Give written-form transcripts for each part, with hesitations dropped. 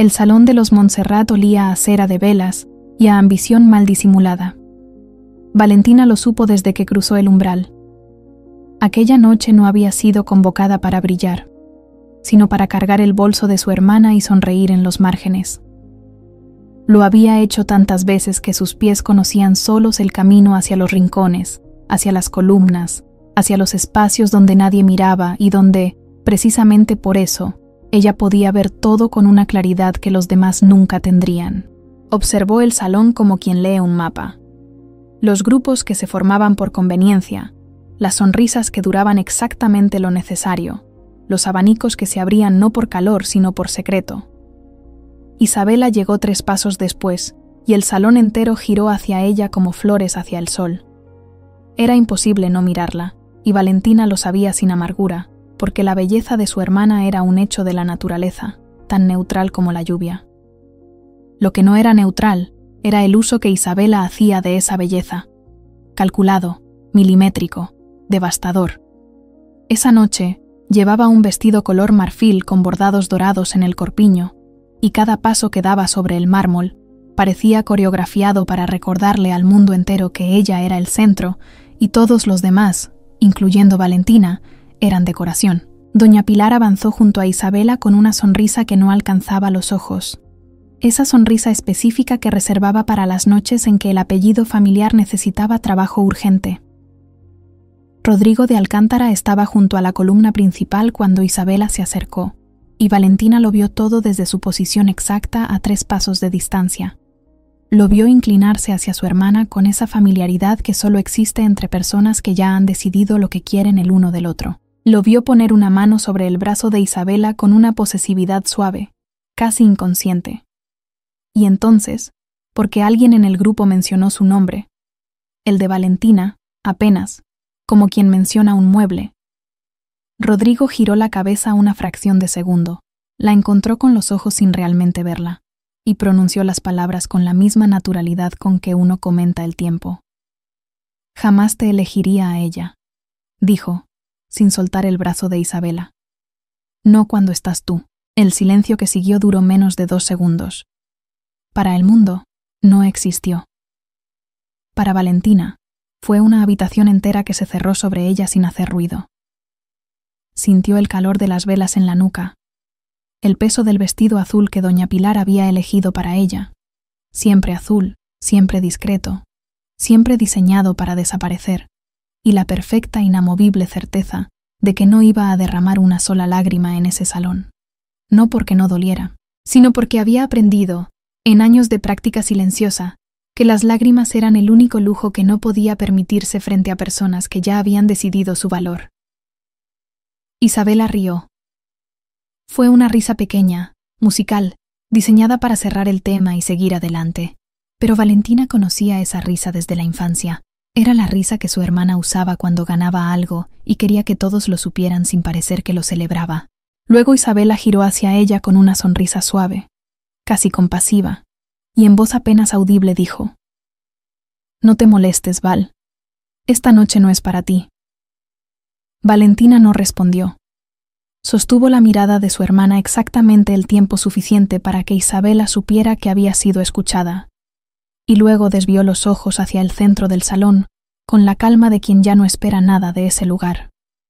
El salón de los Montserrat olía a cera de velas y a ambición mal disimulada. Valentina lo supo desde que cruzó el umbral. Aquella noche no había sido convocada para brillar, sino para cargar el bolso de su hermana y sonreír en los márgenes. Lo había hecho tantas veces que sus pies conocían solos el camino hacia los rincones, hacia las columnas, hacia los espacios donde nadie miraba y donde, precisamente por eso, ella podía ver todo con una claridad que los demás nunca tendrían. Observó el salón como quien lee un mapa. Los grupos que se formaban por conveniencia, las sonrisas que duraban exactamente lo necesario, los abanicos que se abrían no por calor sino por secreto. Isabela llegó 3 pasos después, y el salón entero giró hacia ella como flores hacia el sol. Era imposible no mirarla, y Valentina lo sabía sin amargura, porque la belleza de su hermana era un hecho de la naturaleza, tan neutral como la lluvia. Lo que no era neutral era el uso que Isabela hacía de esa belleza, calculado, milimétrico, devastador. Esa noche llevaba un vestido color marfil con bordados dorados en el corpiño, y cada paso que daba sobre el mármol parecía coreografiado para recordarle al mundo entero que ella era el centro y todos los demás, incluyendo Valentina, eran decoración. Doña Pilar avanzó junto a Isabela con una sonrisa que no alcanzaba los ojos. Esa sonrisa específica que reservaba para las noches en que el apellido familiar necesitaba trabajo urgente. Rodrigo de Alcántara estaba junto a la columna principal cuando Isabela se acercó, y Valentina lo vio todo desde su posición exacta a 3 pasos de distancia. Lo vio inclinarse hacia su hermana con esa familiaridad que solo existe entre personas que ya han decidido lo que quieren el uno del otro. Lo vio poner una mano sobre el brazo de Isabela con una posesividad suave, casi inconsciente. Y entonces, porque alguien en el grupo mencionó su nombre, el de Valentina, apenas, como quien menciona un mueble, Rodrigo giró la cabeza una fracción de segundo, la encontró con los ojos sin realmente verla, y pronunció las palabras con la misma naturalidad con que uno comenta el tiempo. «Jamás te elegiría a ella», dijo, sin soltar el brazo de Isabela. «No cuando estás tú». El silencio que siguió duró menos de 2 segundos. Para el mundo, no existió. Para Valentina, fue una habitación entera que se cerró sobre ella sin hacer ruido. Sintió el calor de las velas en la nuca, el peso del vestido azul que doña Pilar había elegido para ella, siempre azul, siempre discreto, siempre diseñado para desaparecer, y la perfecta inamovible certeza de que no iba a derramar una sola lágrima en ese salón. No porque no doliera, sino porque había aprendido, en años de práctica silenciosa, que las lágrimas eran el único lujo que no podía permitirse frente a personas que ya habían decidido su valor. Isabela rió. Fue una risa pequeña, musical, diseñada para cerrar el tema y seguir adelante. Pero Valentina conocía esa risa desde la infancia. Era la risa que su hermana usaba cuando ganaba algo y quería que todos lo supieran sin parecer que lo celebraba. Luego Isabela giró hacia ella con una sonrisa suave, casi compasiva, y en voz apenas audible dijo: «No te molestes, Val. Esta noche no es para ti». Valentina no respondió. Sostuvo la mirada de su hermana exactamente el tiempo suficiente para que Isabela supiera que había sido escuchada, y luego desvió los ojos hacia el centro del salón, con la calma de quien ya no espera nada de ese lugar.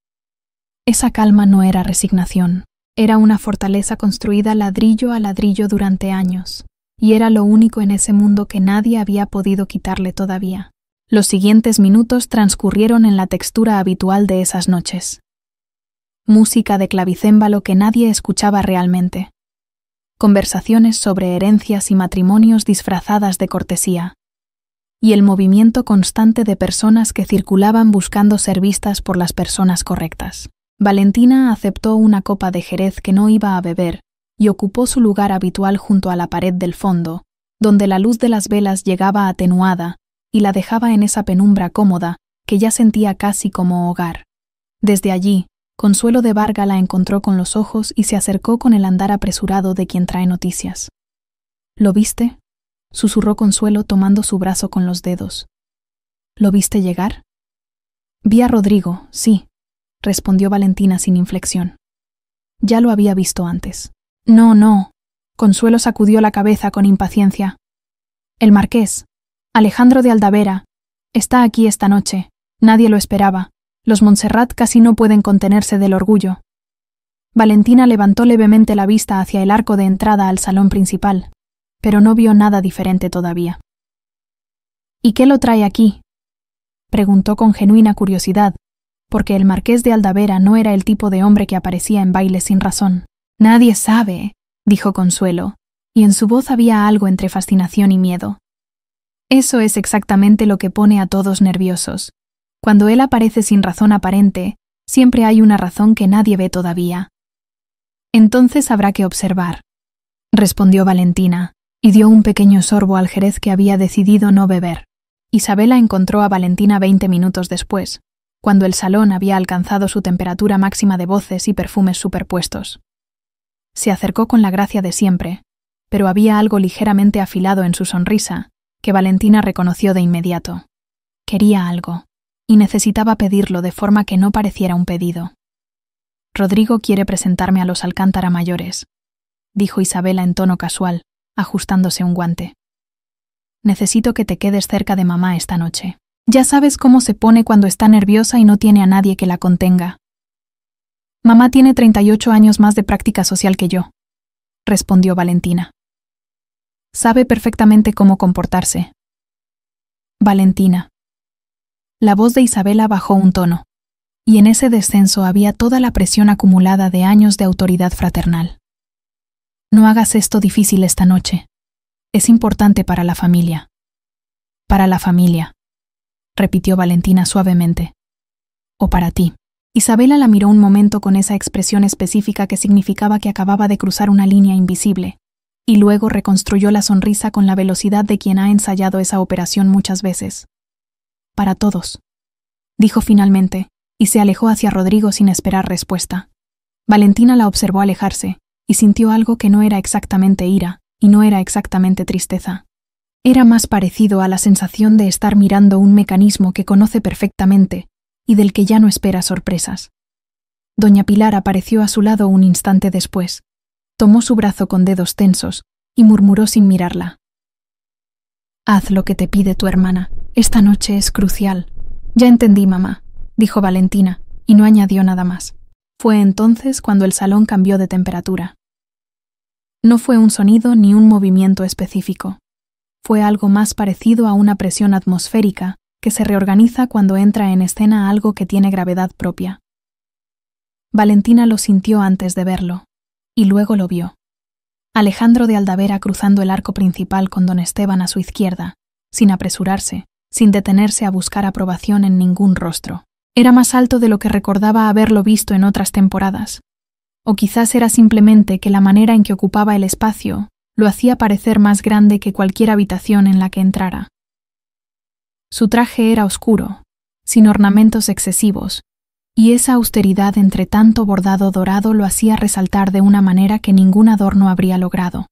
Esa calma no era resignación, era una fortaleza construida ladrillo a ladrillo durante años, y era lo único en ese mundo que nadie había podido quitarle todavía. Los siguientes minutos transcurrieron en la textura habitual de esas noches. Música de clavicémbalo que nadie escuchaba realmente. Conversaciones sobre herencias y matrimonios disfrazadas de cortesía. Y el movimiento constante de personas que circulaban buscando ser vistas por las personas correctas. Valentina aceptó una copa de jerez que no iba a beber y ocupó su lugar habitual junto a la pared del fondo, donde la luz de las velas llegaba atenuada y la dejaba en esa penumbra cómoda que ya sentía casi como hogar. Desde allí, Consuelo de Varga la encontró con los ojos y se acercó con el andar apresurado de quien trae noticias. «¿Lo viste?», susurró Consuelo tomando su brazo con los dedos. «¿Lo viste llegar?» «Vi a Rodrigo, sí», respondió Valentina sin inflexión. «Ya lo había visto antes». «No, Consuelo sacudió la cabeza con impaciencia. El marqués, Alejandro de Aldavera, está aquí esta noche. Nadie lo esperaba. Los Montserrat casi no pueden contenerse del orgullo. Valentina levantó levemente la vista hacia el arco de entrada al salón principal, pero no vio nada diferente todavía. ¿Y qué lo trae aquí?, preguntó con genuina curiosidad, porque el marqués de Aldavera no era el tipo de hombre que aparecía en bailes sin razón. Nadie sabe, dijo Consuelo, y en su voz había algo entre fascinación y miedo. Eso es exactamente lo que pone a todos nerviosos. Cuando él aparece sin razón aparente, siempre hay una razón que nadie ve todavía. Entonces habrá que observar, respondió Valentina, y dio un pequeño sorbo al jerez que había decidido no beber. Isabela encontró a Valentina 20 minutos después, cuando el salón había alcanzado su temperatura máxima de voces y perfumes superpuestos. Se acercó con la gracia de siempre, pero había algo ligeramente afilado en su sonrisa, que Valentina reconoció de inmediato. Quería algo, y necesitaba pedirlo de forma que no pareciera un pedido. Rodrigo quiere presentarme a los Alcántara mayores, dijo Isabela en tono casual, ajustándose un guante. Necesito que te quedes cerca de mamá esta noche. Ya sabes cómo se pone cuando está nerviosa y no tiene a nadie que la contenga. Mamá tiene 38 años más de práctica social que yo, respondió Valentina. Sabe perfectamente cómo comportarse. Valentina. La voz de Isabela bajó un tono, y en ese descenso había toda la presión acumulada de años de autoridad fraternal. No hagas esto difícil esta noche. Es importante para la familia. Para la familia, repitió Valentina suavemente. O para ti. Isabela la miró un momento con esa expresión específica que significaba que acababa de cruzar una línea invisible, y luego reconstruyó la sonrisa con la velocidad de quien ha ensayado esa operación muchas veces. Para todos, dijo finalmente, y se alejó hacia Rodrigo sin esperar respuesta. Valentina la observó alejarse, y sintió algo que no era exactamente ira, y no era exactamente tristeza. Era más parecido a la sensación de estar mirando un mecanismo que conoce perfectamente y del que ya no espera sorpresas. Doña Pilar apareció a su lado un instante después, tomó su brazo con dedos tensos y murmuró sin mirarla. Haz lo que te pide tu hermana. Esta noche es crucial. Ya entendí, mamá, dijo Valentina, y no añadió nada más. Fue entonces cuando el salón cambió de temperatura. No fue un sonido ni un movimiento específico. Fue algo más parecido a una presión atmosférica que se reorganiza cuando entra en escena algo que tiene gravedad propia. Valentina lo sintió antes de verlo, y luego lo vio. Alejandro de Aldavera cruzando el arco principal con don Esteban a su izquierda, sin apresurarse, sin detenerse a buscar aprobación en ningún rostro. Era más alto de lo que recordaba haberlo visto en otras temporadas. O quizás era simplemente que la manera en que ocupaba el espacio lo hacía parecer más grande que cualquier habitación en la que entrara. Su traje era oscuro, sin ornamentos excesivos, y esa austeridad entre tanto bordado dorado lo hacía resaltar de una manera que ningún adorno habría logrado.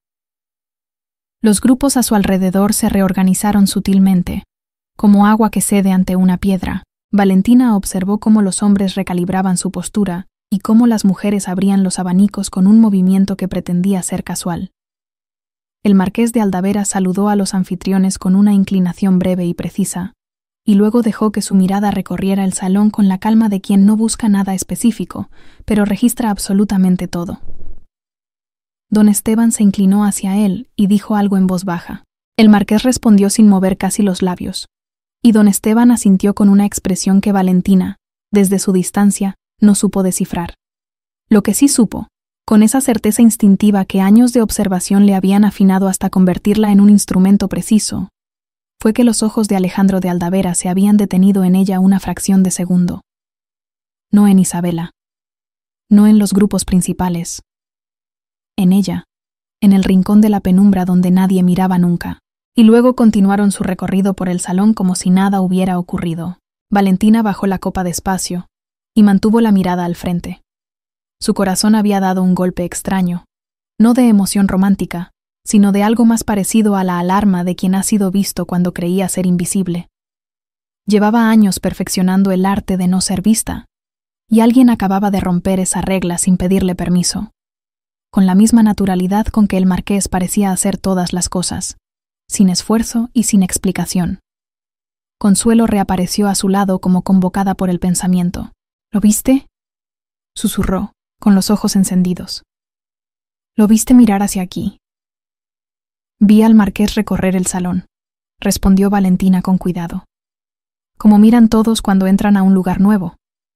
Los grupos a su alrededor se reorganizaron sutilmente, como agua que cede ante una piedra. Valentina observó cómo los hombres recalibraban su postura y cómo las mujeres abrían los abanicos con un movimiento que pretendía ser casual. El marqués de Aldavera saludó a los anfitriones con una inclinación breve y precisa, y luego dejó que su mirada recorriera el salón con la calma de quien no busca nada específico, pero registra absolutamente todo. Don Esteban se inclinó hacia él y dijo algo en voz baja. El marqués respondió sin mover casi los labios, y don Esteban asintió con una expresión que Valentina, desde su distancia, no supo descifrar. Lo que sí supo, con esa certeza instintiva que años de observación le habían afinado hasta convertirla en un instrumento preciso, fue que los ojos de Alejandro de Aldavera se habían detenido en ella una fracción de segundo. No en Isabela. No en los grupos principales. En ella, en el rincón de la penumbra donde nadie miraba nunca. Y luego continuaron su recorrido por el salón como si nada hubiera ocurrido. Valentina bajó la copa despacio y mantuvo la mirada al frente. Su corazón había dado un golpe extraño, no de emoción romántica, sino de algo más parecido a la alarma de quien ha sido visto cuando creía ser invisible. Llevaba años perfeccionando el arte de no ser vista, y alguien acababa de romper esa regla sin pedirle permiso. con la misma naturalidad con que el marqués parecía hacer todas las cosas, sin esfuerzo y sin explicación. Consuelo reapareció a su lado como convocada por el pensamiento. ¿Lo viste?, susurró, con los ojos encendidos. ¿Lo viste mirar hacia aquí? Vi al marqués recorrer el salón, respondió Valentina con cuidado. Como miran todos cuando entran a un lugar nuevo.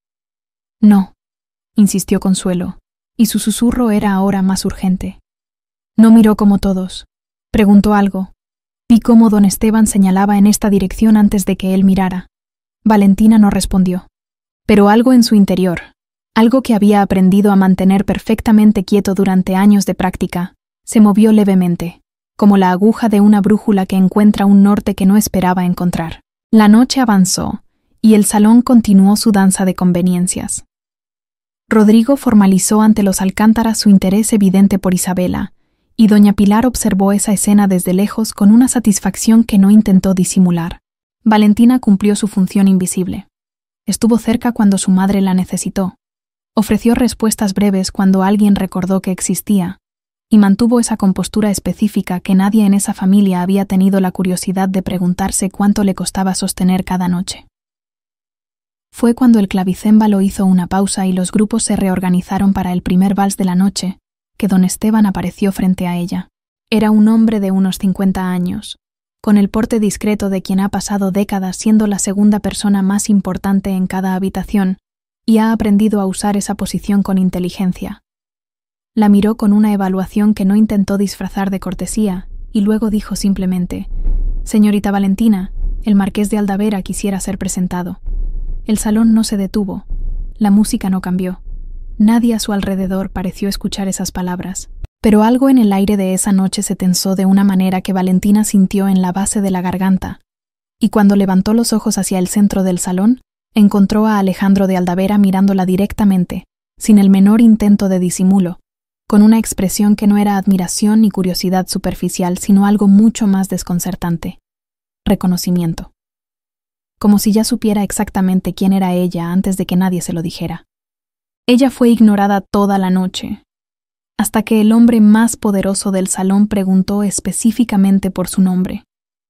No, insistió Consuelo, y su susurro era ahora más urgente. No miró como todos. Preguntó algo. Vi cómo don Esteban señalaba en esta dirección antes de que él mirara. Valentina no respondió. Pero algo en su interior, algo que había aprendido a mantener perfectamente quieto durante años de práctica, se movió levemente, como la aguja de una brújula que encuentra un norte que no esperaba encontrar. La noche avanzó, y el salón continuó su danza de conveniencias. Rodrigo formalizó ante los Alcántara su interés evidente por Isabela, y doña Pilar observó esa escena desde lejos con una satisfacción que no intentó disimular. Valentina cumplió su función invisible. Estuvo cerca cuando su madre la necesitó. Ofreció respuestas breves cuando alguien recordó que existía, y mantuvo esa compostura específica que nadie en esa familia había tenido la curiosidad de preguntarse cuánto le costaba sostener cada noche. Fue cuando el clavicémbalo hizo una pausa y los grupos se reorganizaron para el primer vals de la noche, que don Esteban apareció frente a ella. Era un hombre de unos 50 años, con el porte discreto de quien ha pasado décadas siendo la segunda persona más importante en cada habitación y ha aprendido a usar esa posición con inteligencia. La miró con una evaluación que no intentó disfrazar de cortesía y luego dijo simplemente: «Señorita Valentina, el marqués de Aldavera quisiera ser presentado». El salón no se detuvo, la música no cambió. Nadie a su alrededor pareció escuchar esas palabras, pero algo en el aire de esa noche se tensó de una manera que Valentina sintió en la base de la garganta, y cuando levantó los ojos hacia el centro del salón, encontró a Alejandro de Aldavera mirándola directamente, sin el menor intento de disimulo, con una expresión que no era admiración ni curiosidad superficial, sino algo mucho más desconcertante: reconocimiento. Como si ya supiera exactamente quién era ella antes de que nadie se lo dijera. Ella fue ignorada toda la noche, hasta que el hombre más poderoso del salón preguntó específicamente por su nombre.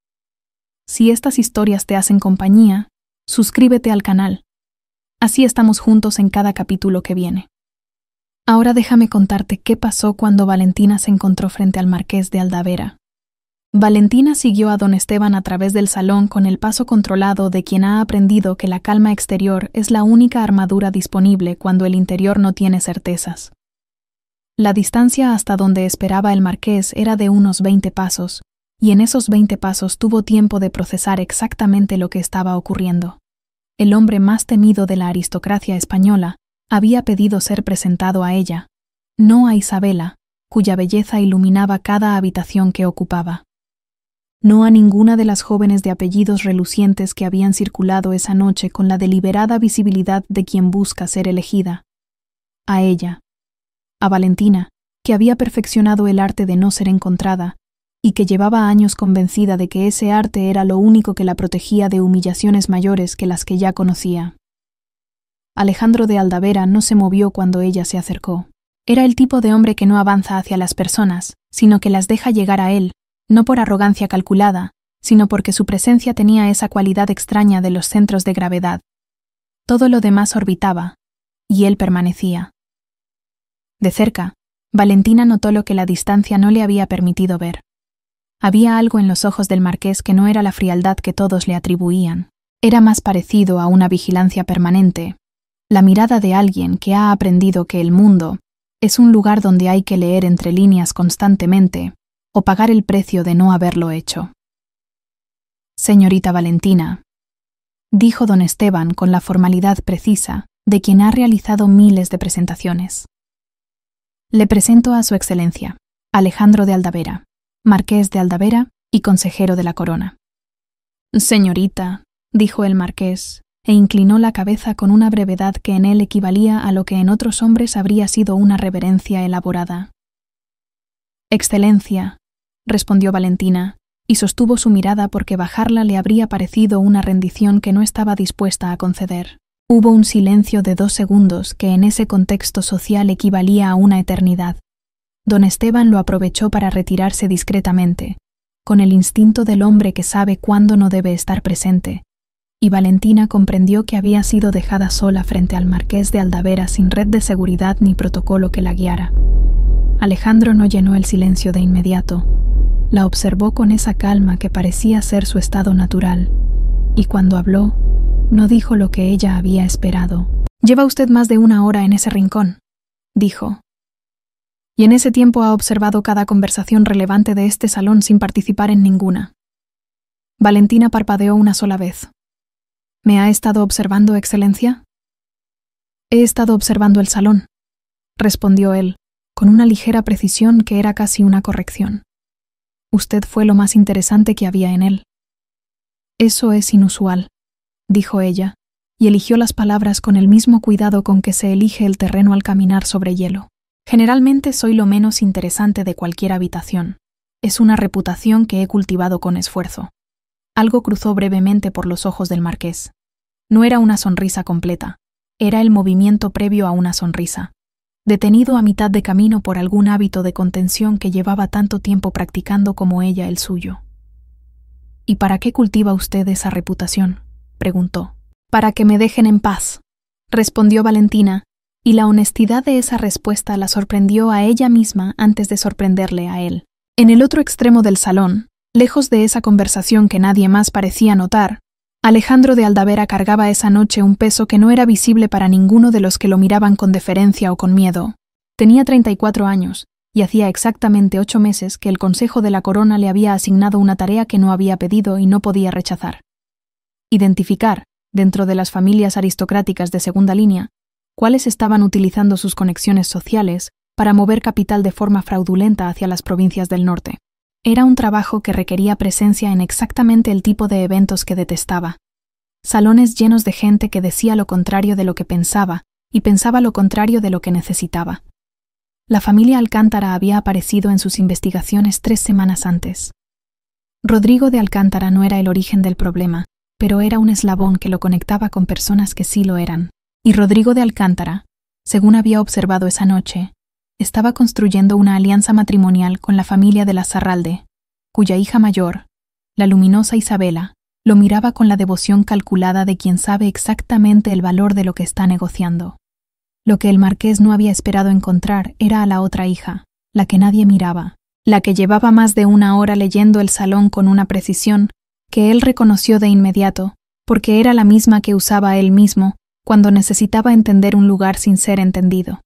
Si estas historias te hacen compañía, suscríbete al canal. Así estamos juntos en cada capítulo que viene. Ahora déjame contarte qué pasó cuando Valentina se encontró frente al marqués de Aldavera. Valentina siguió a don Esteban a través del salón con el paso controlado de quien ha aprendido que la calma exterior es la única armadura disponible cuando el interior no tiene certezas. La distancia hasta donde esperaba el marqués era de unos 20 pasos, y en esos 20 pasos tuvo tiempo de procesar exactamente lo que estaba ocurriendo. El hombre más temido de la aristocracia española había pedido ser presentado a ella, no a Isabela, cuya belleza iluminaba cada habitación que ocupaba. No a ninguna de las jóvenes de apellidos relucientes que habían circulado esa noche con la deliberada visibilidad de quien busca ser elegida. A ella, a Valentina, que había perfeccionado el arte de no ser encontrada y que llevaba años convencida de que ese arte era lo único que la protegía de humillaciones mayores que las que ya conocía. Alejandro de Aldavera no se movió cuando ella se acercó. Era el tipo de hombre que no avanza hacia las personas, sino que las deja llegar a él, no por arrogancia calculada, sino porque su presencia tenía esa cualidad extraña de los centros de gravedad. Todo lo demás orbitaba, y él permanecía. De cerca, Valentina notó lo que la distancia no le había permitido ver. Había algo en los ojos del marqués que no era la frialdad que todos le atribuían. Era más parecido a una vigilancia permanente, la mirada de alguien que ha aprendido que el mundo es un lugar donde hay que leer entre líneas constantemente o pagar el precio de no haberlo hecho. «Señorita Valentina», dijo don Esteban con la formalidad precisa de quien ha realizado miles de presentaciones. «Le presento a su excelencia, Alejandro de Aldavera, marqués de Aldavera y consejero de la corona». «Señorita», dijo el marqués, e inclinó la cabeza con una brevedad que en él equivalía a lo que en otros hombres habría sido una reverencia elaborada. «Excelencia», respondió Valentina, y sostuvo su mirada porque bajarla le habría parecido una rendición que no estaba dispuesta a conceder. Hubo un silencio de 2 segundos que en ese contexto social equivalía a una eternidad. Don Esteban lo aprovechó para retirarse discretamente, con el instinto del hombre que sabe cuándo no debe estar presente, y Valentina comprendió que había sido dejada sola frente al marqués de Aldavera sin red de seguridad ni protocolo que la guiara. Alejandro no llenó el silencio de inmediato. La observó con esa calma que parecía ser su estado natural, y cuando habló, no dijo lo que ella había esperado. «Lleva usted más de 1 hora en ese rincón», dijo. «Y en ese tiempo ha observado cada conversación relevante de este salón sin participar en ninguna». Valentina parpadeó una sola vez. «¿Me ha estado observando, Excelencia?» «He estado observando el salón», respondió él, con una ligera precisión que era casi una corrección. «Usted fue lo más interesante que había en él». «Eso es inusual», dijo ella, y eligió las palabras con el mismo cuidado con que se elige el terreno al caminar sobre hielo. «Generalmente soy lo menos interesante de cualquier habitación. Es una reputación que he cultivado con esfuerzo». Algo cruzó brevemente por los ojos del marqués. No era una sonrisa completa, era el movimiento previo a una sonrisa, detenido a mitad de camino por algún hábito de contención que llevaba tanto tiempo practicando como ella el suyo. «¿Y para qué cultiva usted esa reputación?», preguntó. «Para que me dejen en paz», respondió Valentina, y la honestidad de esa respuesta la sorprendió a ella misma antes de sorprenderle a él. En el otro extremo del salón, lejos de esa conversación que nadie más parecía notar, Alejandro de Aldavera cargaba esa noche un peso que no era visible para ninguno de los que lo miraban con deferencia o con miedo. Tenía 34 años, y hacía exactamente 8 meses que el Consejo de la Corona le había asignado una tarea que no había pedido y no podía rechazar. Identificar, dentro de las familias aristocráticas de segunda línea, cuáles estaban utilizando sus conexiones sociales para mover capital de forma fraudulenta hacia las provincias del norte. Era un trabajo que requería presencia en exactamente el tipo de eventos que detestaba. Salones llenos de gente que decía lo contrario de lo que pensaba y pensaba lo contrario de lo que necesitaba. La familia Alcántara había aparecido en sus investigaciones 3 semanas antes. Rodrigo de Alcántara no era el origen del problema, pero era un eslabón que lo conectaba con personas que sí lo eran. Y Rodrigo de Alcántara, según había observado esa noche, estaba construyendo una alianza matrimonial con la familia de la Zarralde, cuya hija mayor, la luminosa Isabela, lo miraba con la devoción calculada de quien sabe exactamente el valor de lo que está negociando. Lo que el marqués no había esperado encontrar era a la otra hija, la que nadie miraba, la que llevaba más de 1 hora leyendo el salón con una precisión que él reconoció de inmediato, porque era la misma que usaba él mismo cuando necesitaba entender un lugar sin ser entendido.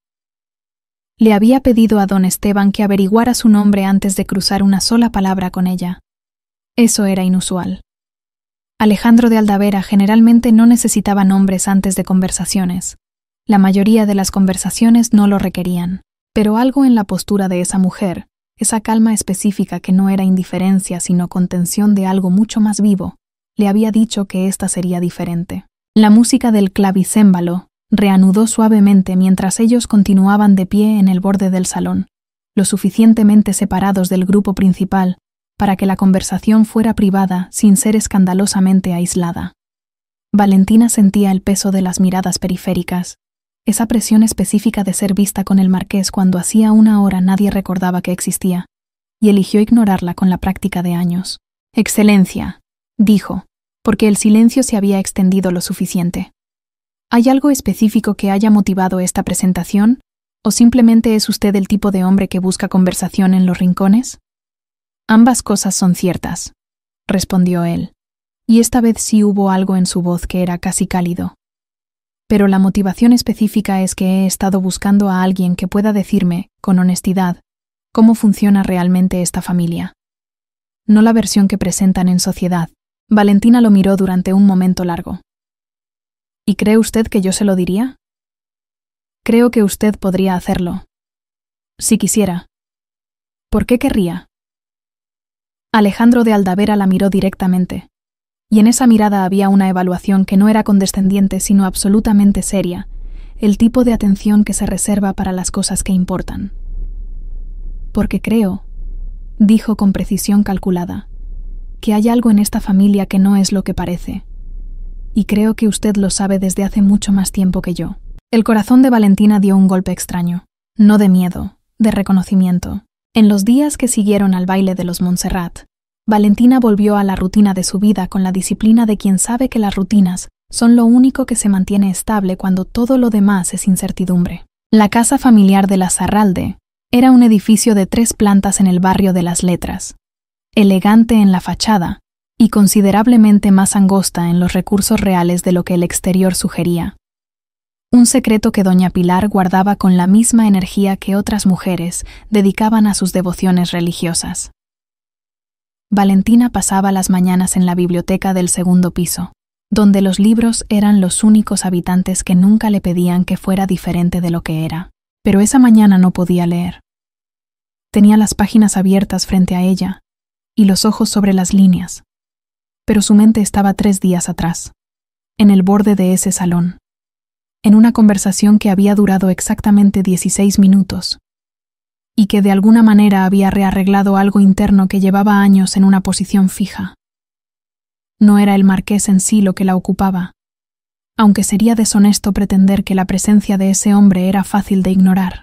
Le había pedido a don Esteban que averiguara su nombre antes de cruzar una sola palabra con ella. Eso era inusual. Alejandro de Aldavera generalmente no necesitaba nombres antes de conversaciones. La mayoría de las conversaciones no lo requerían, pero algo en la postura de esa mujer, esa calma específica que no era indiferencia sino contención de algo mucho más vivo, le había dicho que ésta sería diferente. La música del clavicémbalo reanudó suavemente mientras ellos continuaban de pie en el borde del salón, lo suficientemente separados del grupo principal para que la conversación fuera privada sin ser escandalosamente aislada. Valentina sentía el peso de las miradas periféricas, esa presión específica de ser vista con el marqués cuando hacía 1 hora nadie recordaba que existía, y eligió ignorarla con la práctica de años. «Excelencia», dijo, porque el silencio se había extendido lo suficiente. ¿Hay algo específico que haya motivado esta presentación, o simplemente es usted el tipo de hombre que busca conversación en los rincones? Ambas cosas son ciertas, respondió él, y esta vez sí hubo algo en su voz que era casi cálido. Pero la motivación específica es que he estado buscando a alguien que pueda decirme, con honestidad, cómo funciona realmente esta familia. No la versión que presentan en sociedad. Valentina lo miró durante un momento largo. ¿Y cree usted que yo se lo diría? Creo que usted podría hacerlo. Si quisiera. ¿Por qué querría? Alejandro de Aldavera la miró directamente, y en esa mirada había una evaluación que no era condescendiente sino absolutamente seria, el tipo de atención que se reserva para las cosas que importan. Porque creo, dijo con precisión calculada, que hay algo en esta familia que no es lo que parece. Y creo que usted lo sabe desde hace mucho más tiempo que yo. El corazón de Valentina dio un golpe extraño, no de miedo, de reconocimiento. En los días que siguieron al baile de los Montserrat, Valentina volvió a la rutina de su vida con la disciplina de quien sabe que las rutinas son lo único que se mantiene estable cuando todo lo demás es incertidumbre. La casa familiar de la Zarralde era un edificio de 3 plantas en el barrio de Las Letras, elegante en la fachada y considerablemente más angosta en los recursos reales de lo que el exterior sugería. Un secreto que doña Pilar guardaba con la misma energía que otras mujeres dedicaban a sus devociones religiosas. Valentina pasaba las mañanas en la biblioteca del 2º piso, donde los libros eran los únicos habitantes que nunca le pedían que fuera diferente de lo que era. Pero esa mañana no podía leer. Tenía las páginas abiertas frente a ella y los ojos sobre las líneas, pero su mente estaba 3 días atrás, en el borde de ese salón, en una conversación que había durado exactamente 16 minutos y que de alguna manera había rearreglado algo interno que llevaba años en una posición fija. No era el marqués en sí lo que la ocupaba, aunque sería deshonesto pretender que la presencia de ese hombre era fácil de ignorar.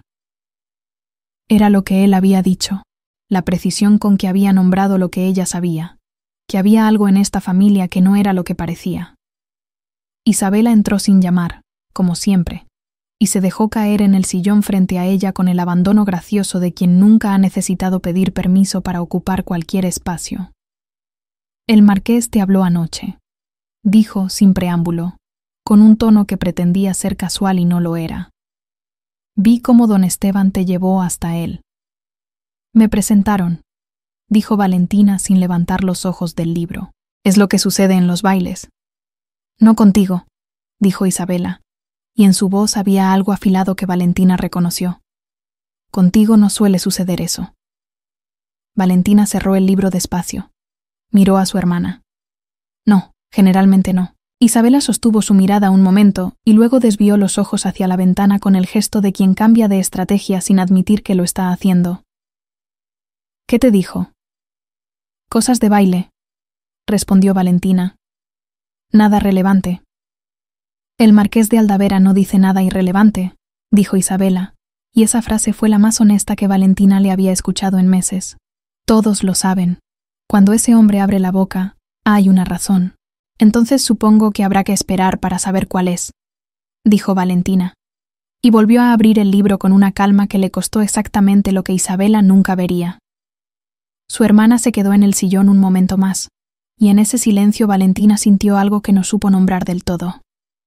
Era lo que él había dicho, la precisión con que había nombrado lo que ella sabía, que había algo en esta familia que no era lo que parecía. Isabela entró sin llamar, como siempre, y se dejó caer en el sillón frente a ella con el abandono gracioso de quien nunca ha necesitado pedir permiso para ocupar cualquier espacio. «El marqués te habló anoche», dijo sin preámbulo, con un tono que pretendía ser casual y no lo era. «Vi cómo don Esteban te llevó hasta él». «Me presentaron», dijo Valentina sin levantar los ojos del libro. «Es lo que sucede en los bailes». «No contigo», dijo Isabela, y en su voz había algo afilado que Valentina reconoció. «Contigo no suele suceder eso». Valentina cerró el libro despacio. Miró a su hermana. «No, generalmente no». Isabela sostuvo su mirada un momento y luego desvió los ojos hacia la ventana con el gesto de quien cambia de estrategia sin admitir que lo está haciendo. «¿Qué te dijo?» «Cosas de baile», respondió Valentina. «Nada relevante». «El marqués de Aldavera no dice nada irrelevante», dijo Isabela, y esa frase fue la más honesta que Valentina le había escuchado en meses. «Todos lo saben. Cuando ese hombre abre la boca, hay una razón. Entonces supongo que habrá que esperar para saber cuál es», dijo Valentina, y volvió a abrir el libro con una calma que le costó exactamente lo que Isabela nunca vería. Su hermana se quedó en el sillón un momento más, y en ese silencio Valentina sintió algo que no supo nombrar del todo.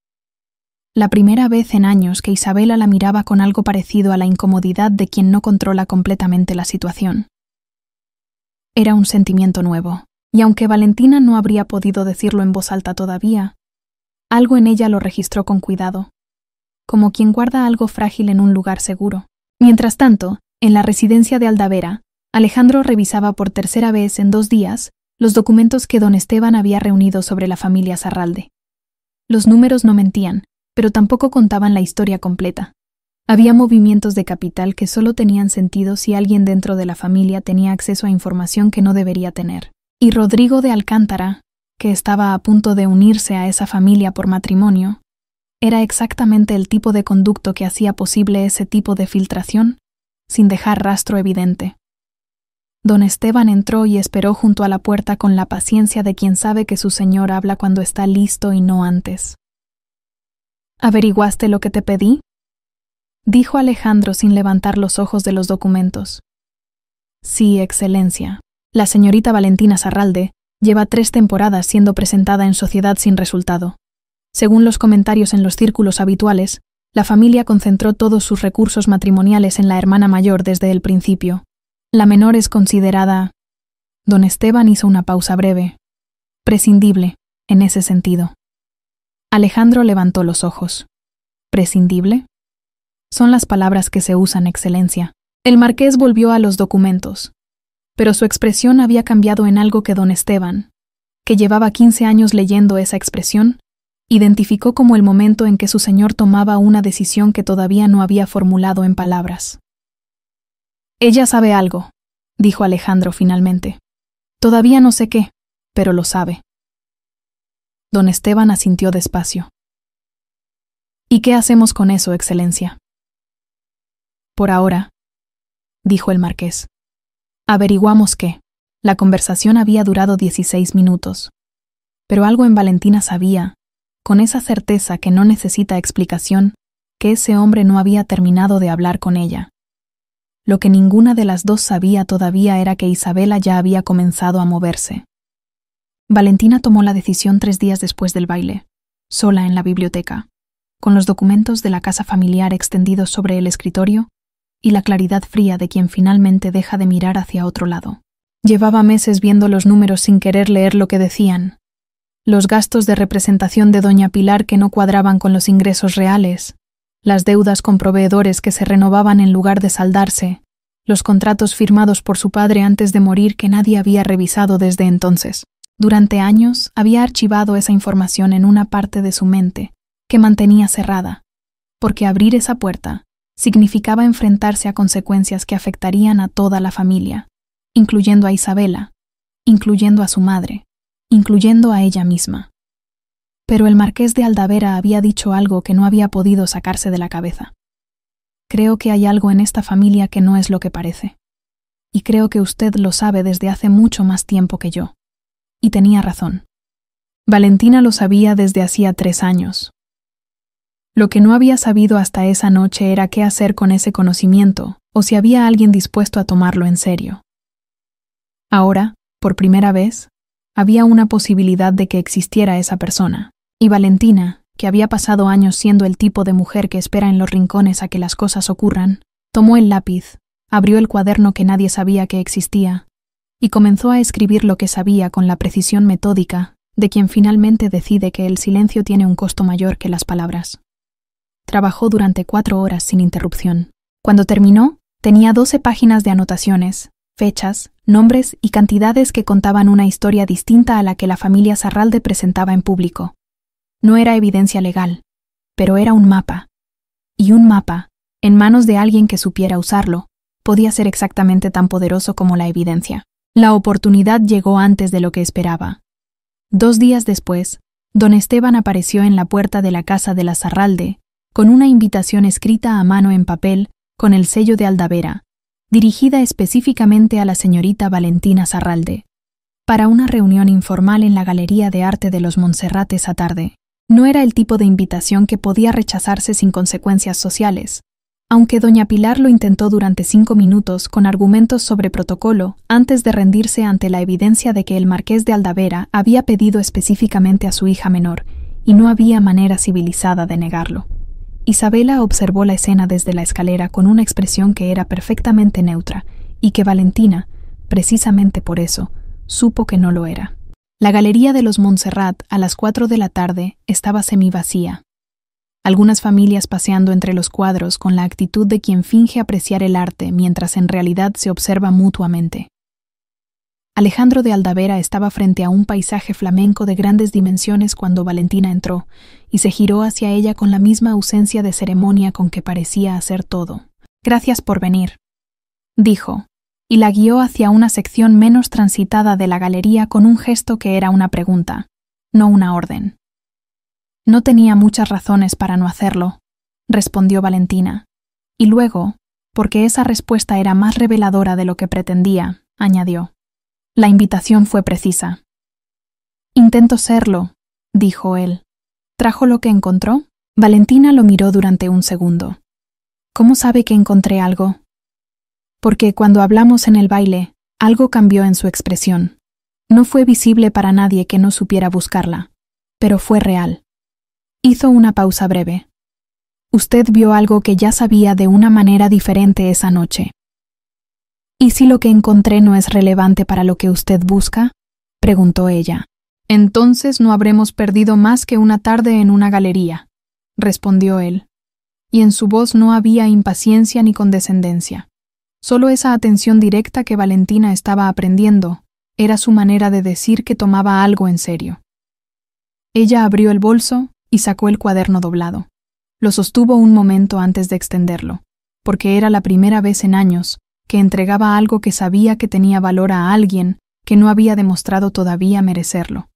La primera vez en años que Isabela la miraba con algo parecido a la incomodidad de quien no controla completamente la situación. Era un sentimiento nuevo, y aunque Valentina no habría podido decirlo en voz alta todavía, algo en ella lo registró con cuidado, como quien guarda algo frágil en un lugar seguro. Mientras tanto, en la residencia de Aldavera, Alejandro revisaba por 3ª vez en 2 días los documentos que don Esteban había reunido sobre la familia Zarralde. Los números no mentían, pero tampoco contaban la historia completa. Había movimientos de capital que solo tenían sentido si alguien dentro de la familia tenía acceso a información que no debería tener. Y Rodrigo de Alcántara, que estaba a punto de unirse a esa familia por matrimonio, era exactamente el tipo de conducto que hacía posible ese tipo de filtración, sin dejar rastro evidente. Don Esteban entró y esperó junto a la puerta con la paciencia de quien sabe que su señor habla cuando está listo y no antes. «¿Averiguaste lo que te pedí?», dijo Alejandro sin levantar los ojos de los documentos. «Sí, Excelencia. La señorita Valentina Zarralde lleva 3 temporadas siendo presentada en sociedad sin resultado. Según los comentarios en los círculos habituales, la familia concentró todos sus recursos matrimoniales en la hermana mayor desde el principio. La menor es considerada...». Don Esteban hizo una pausa breve. «Prescindible, en ese sentido». Alejandro levantó los ojos. «¿Prescindible?». «Son las palabras que se usan, Excelencia». El marqués volvió a los documentos, pero su expresión había cambiado en algo que don Esteban, que llevaba 15 años leyendo esa expresión, identificó como el momento en que su señor tomaba una decisión que todavía no había formulado en palabras. «Ella sabe algo», dijo Alejandro finalmente. «Todavía no sé qué, pero lo sabe». Don Esteban asintió despacio. «¿Y qué hacemos con eso, Excelencia?». «Por ahora», dijo el marqués. Averiguamos que la conversación había durado 16 minutos. Pero algo en Valentina sabía, con esa certeza que no necesita explicación, que ese hombre no había terminado de hablar con ella. Lo que ninguna de las dos sabía todavía era que Isabela ya había comenzado a moverse. Valentina tomó la decisión 3 días después del baile, sola en la biblioteca, con los documentos de la casa familiar extendidos sobre el escritorio y la claridad fría de quien finalmente deja de mirar hacia otro lado. Llevaba meses viendo los números sin querer leer lo que decían. Los gastos de representación de doña Pilar que no cuadraban con los ingresos reales, las deudas con proveedores que se renovaban en lugar de saldarse, los contratos firmados por su padre antes de morir que nadie había revisado desde entonces. Durante años había archivado esa información en una parte de su mente que mantenía cerrada, porque abrir esa puerta significaba enfrentarse a consecuencias que afectarían a toda la familia, incluyendo a Isabela, incluyendo a su madre, incluyendo a ella misma. Pero el marqués de Aldabera había dicho algo que no había podido sacarse de la cabeza. Creo que hay algo en esta familia que no es lo que parece. Y creo que usted lo sabe desde hace mucho más tiempo que yo. Y tenía razón. Valentina lo sabía desde hacía 3 años. Lo que no había sabido hasta esa noche era qué hacer con ese conocimiento, o si había alguien dispuesto a tomarlo en serio. Ahora, por primera vez, había una posibilidad de que existiera esa persona. Y Valentina, que había pasado años siendo el tipo de mujer que espera en los rincones a que las cosas ocurran, tomó el lápiz, abrió el cuaderno que nadie sabía que existía, y comenzó a escribir lo que sabía con la precisión metódica de quien finalmente decide que el silencio tiene un costo mayor que las palabras. Trabajó durante 4 horas sin interrupción. Cuando terminó, tenía 12 páginas de anotaciones, fechas, nombres y cantidades que contaban una historia distinta a la que la familia Sarralde presentaba en público. No era evidencia legal, pero era un mapa. Y un mapa, en manos de alguien que supiera usarlo, podía ser exactamente tan poderoso como la evidencia. La oportunidad llegó antes de lo que esperaba. 2 días después, don Esteban apareció en la puerta de la casa de la Sarralde, con una invitación escrita a mano en papel con el sello de Aldabera, dirigida específicamente a la señorita Valentina Sarralde, para una reunión informal en la Galería de Arte de los Montserrat esa tarde. No era el tipo de invitación que podía rechazarse sin consecuencias sociales, aunque doña Pilar lo intentó durante 5 minutos con argumentos sobre protocolo antes de rendirse ante la evidencia de que el marqués de Aldabera había pedido específicamente a su hija menor, y no había manera civilizada de negarlo. Isabela observó la escena desde la escalera con una expresión que era perfectamente neutra, y que Valentina, precisamente por eso, supo que no lo era. La Galería de los Montserrat a las 4 de la tarde estaba semivacía. Algunas familias paseando entre los cuadros con la actitud de quien finge apreciar el arte mientras en realidad se observa mutuamente. Alejandro de Aldabera estaba frente a un paisaje flamenco de grandes dimensiones cuando Valentina entró, y se giró hacia ella con la misma ausencia de ceremonia con que parecía hacer todo. «Gracias por venir», dijo, y la guió hacia una sección menos transitada de la galería con un gesto que era una pregunta, no una orden. «No tenía muchas razones para no hacerlo», respondió Valentina, y luego, porque esa respuesta era más reveladora de lo que pretendía, añadió. «La invitación fue precisa». «Intento serlo», dijo él. «¿Trajo lo que encontró?» Valentina lo miró durante un segundo. «¿Cómo sabe que encontré algo?» «Porque cuando hablamos en el baile, algo cambió en su expresión. No fue visible para nadie que no supiera buscarla, pero fue real». Hizo una pausa breve. «Usted vio algo que ya sabía de una manera diferente esa noche». «¿Y si lo que encontré no es relevante para lo que usted busca?», preguntó ella. «Entonces no habremos perdido más que una tarde en una galería», respondió él. Y en su voz no había impaciencia ni condescendencia. Solo esa atención directa que Valentina estaba aprendiendo era su manera de decir que tomaba algo en serio. Ella abrió el bolso y sacó el cuaderno doblado. Lo sostuvo un momento antes de extenderlo, porque era la primera vez en años que entregaba algo que sabía que tenía valor a alguien que no había demostrado todavía merecerlo.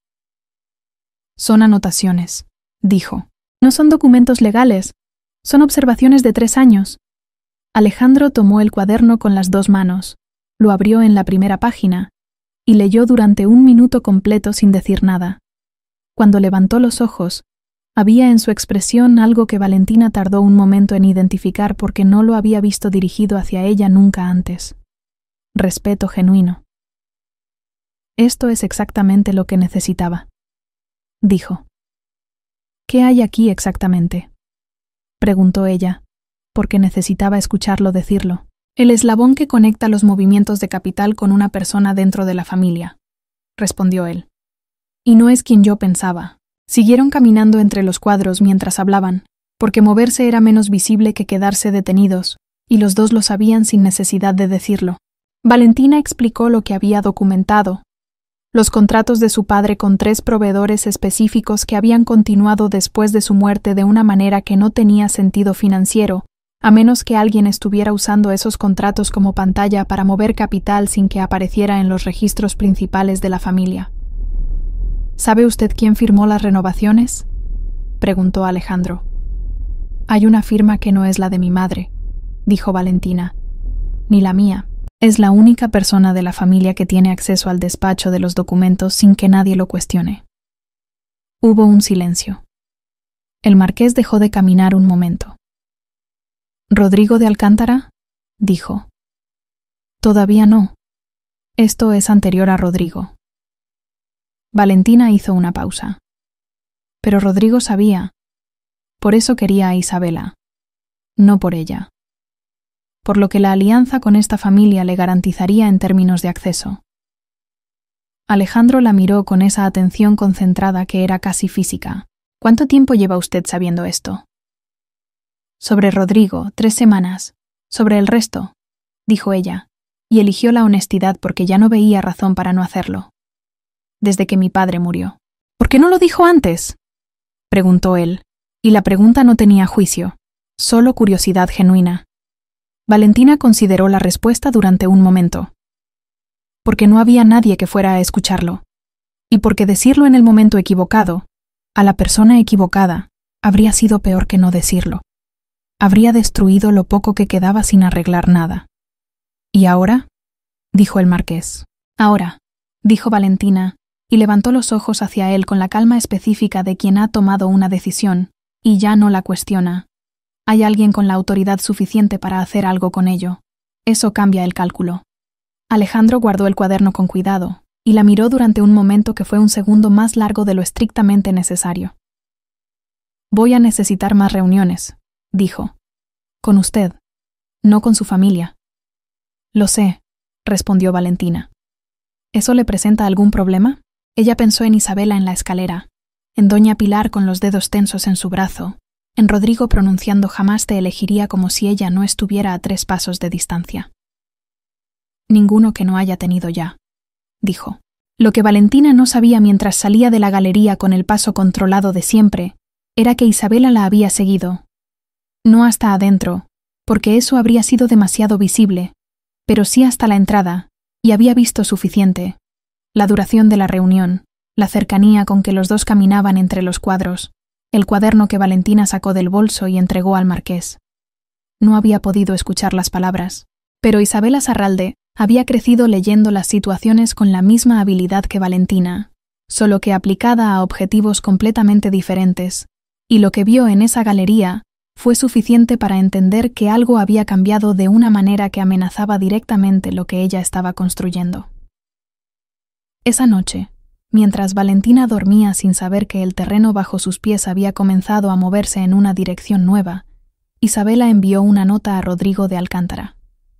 «Son anotaciones», dijo. «No son documentos legales, son observaciones de 3 años. Alejandro tomó el cuaderno con las 2 manos, lo abrió en la primera página y leyó durante 1 minuto completo sin decir nada. Cuando levantó los ojos, había en su expresión algo que Valentina tardó un momento en identificar porque no lo había visto dirigido hacia ella nunca antes. Respeto genuino. Esto es exactamente lo que necesitaba, dijo. ¿Qué hay aquí exactamente?, preguntó ella, porque necesitaba escucharlo decirlo. El eslabón que conecta los movimientos de capital con una persona dentro de la familia, respondió él. Y no es quien yo pensaba. Siguieron caminando entre los cuadros mientras hablaban, porque moverse era menos visible que quedarse detenidos, y los dos lo sabían sin necesidad de decirlo. Valentina explicó lo que había documentado, los contratos de su padre con 3 proveedores específicos que habían continuado después de su muerte de una manera que no tenía sentido financiero, a menos que alguien estuviera usando esos contratos como pantalla para mover capital sin que apareciera en los registros principales de la familia. ¿Sabe usted quién firmó las renovaciones?, preguntó Alejandro. Hay una firma que no es la de mi madre, dijo Valentina, ni la mía. Es la única persona de la familia que tiene acceso al despacho de los documentos sin que nadie lo cuestione. Hubo un silencio. El marqués dejó de caminar un momento. ¿Rodrigo de Alcántara?, dijo. Todavía no. Esto es anterior a Rodrigo. Valentina hizo una pausa. Pero Rodrigo sabía. Por eso quería a Isabela. No por ella. Por lo que la alianza con esta familia le garantizaría en términos de acceso. Alejandro la miró con esa atención concentrada que era casi física. ¿Cuánto tiempo lleva usted sabiendo esto? Sobre Rodrigo, 3 semanas. Sobre el resto, dijo ella, y eligió la honestidad porque ya no veía razón para no hacerlo. Desde que mi padre murió. ¿Por qué no lo dijo antes?, preguntó él, y la pregunta no tenía juicio, solo curiosidad genuina. Valentina consideró la respuesta durante un momento. Porque no había nadie que fuera a escucharlo. Y porque decirlo en el momento equivocado, a la persona equivocada, habría sido peor que no decirlo. Habría destruido lo poco que quedaba sin arreglar nada. ¿Y ahora?, dijo el marqués. Ahora, dijo Valentina, y levantó los ojos hacia él con la calma específica de quien ha tomado una decisión, y ya no la cuestiona. Hay alguien con la autoridad suficiente para hacer algo con ello. Eso cambia el cálculo. Alejandro guardó el cuaderno con cuidado, y la miró durante un momento que fue un segundo más largo de lo estrictamente necesario. Voy a necesitar más reuniones, dijo. Con usted, no con su familia. Lo sé, respondió Valentina. ¿Eso le presenta algún problema? Ella pensó en Isabela en la escalera, en doña Pilar con los dedos tensos en su brazo, en Rodrigo pronunciando jamás te elegiría como si ella no estuviera a 3 pasos de distancia. Ninguno que no haya tenido ya, dijo. Lo que Valentina no sabía mientras salía de la galería con el paso controlado de siempre, era que Isabela la había seguido. No hasta adentro, porque eso habría sido demasiado visible, pero sí hasta la entrada, y había visto suficiente. La duración de la reunión, la cercanía con que los dos caminaban entre los cuadros, el cuaderno que Valentina sacó del bolso y entregó al marqués. No había podido escuchar las palabras, pero Isabela Sarralde había crecido leyendo las situaciones con la misma habilidad que Valentina, solo que aplicada a objetivos completamente diferentes, y lo que vio en esa galería fue suficiente para entender que algo había cambiado de una manera que amenazaba directamente lo que ella estaba construyendo. Esa noche, mientras Valentina dormía sin saber que el terreno bajo sus pies había comenzado a moverse en una dirección nueva, Isabela envió una nota a Rodrigo de Alcántara.